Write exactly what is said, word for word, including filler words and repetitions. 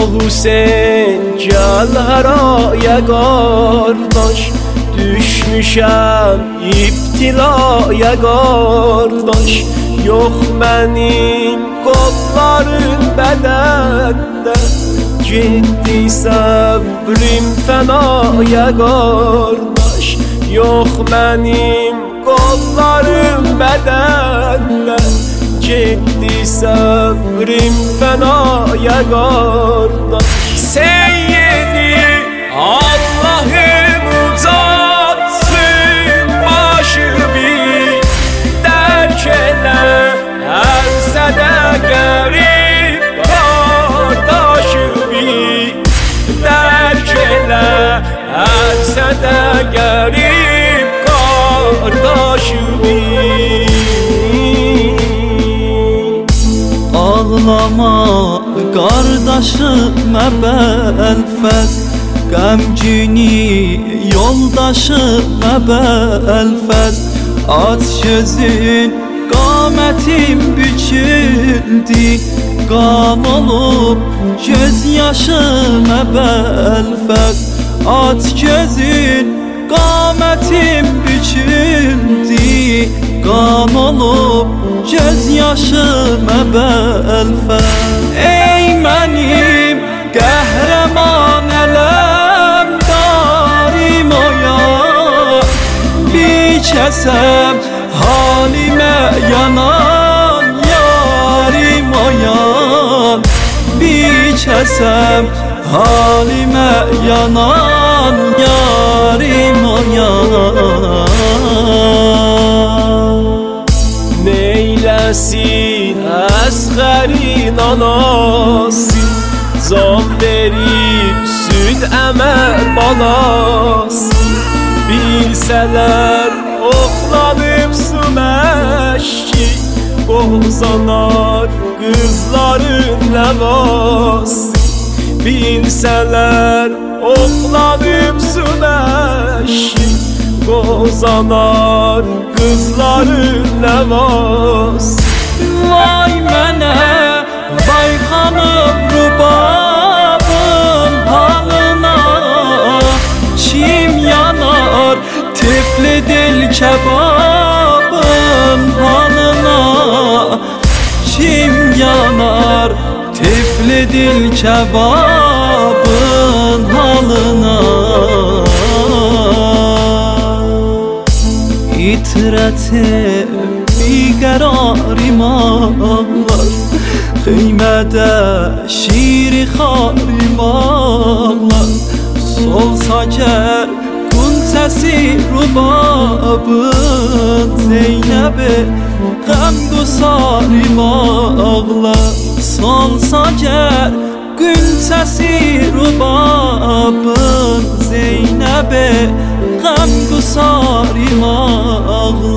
Hüseyin gel haraya qardaş, düşmüşəm iptilaya qardaş. Yox mənim qollarım bədəndə, getdi səbrim fənaya qardaş. Yox mənim qollarım bədəndə, getdi səbrim fənaya qardaş. Seyyidi Allah'ım uzatsın başımı, dərk elə hər sədə qərib qardaşımı, dərk elə hər sədə qərib qardaşımı. Ağlama qardaşım əbəlfəz, qəmgini yoldaşım əbəlfəz. Aç gözün, qamətim büküldü, qan olub göz yaşım əbəlfəz. Aç gözün, qamətim büküldü, qan olub göz yaşım əbəlfəz. Ey mənim qəhrəman ələmdarim oya, biçəsəm halimə yanan yarim oyan, biçəsəm halimə yanan yarim oyan. Neyləsin əsğərin anası, can verib süd əmər balası. Bilsələr oxlanıb su məşki, qozanar qızların ləvası. Bilsələr oxlanıb su məşki, qozanar qızların ləvası. Vay mənə, vay xanım rubabın halına, kim yanar tifli dil kebabın halına, kim yanar tifli dil kebabın halına. İtirətim biqərarim ağlar, qiymədə şiri xarim ağlar. Solsa gər qunçəsi rubabın, Zeynəbi qəm qusarim ağlar. Solsa gər qunçəsi rubabın, Zeynəbi qəm qusarim ağlar.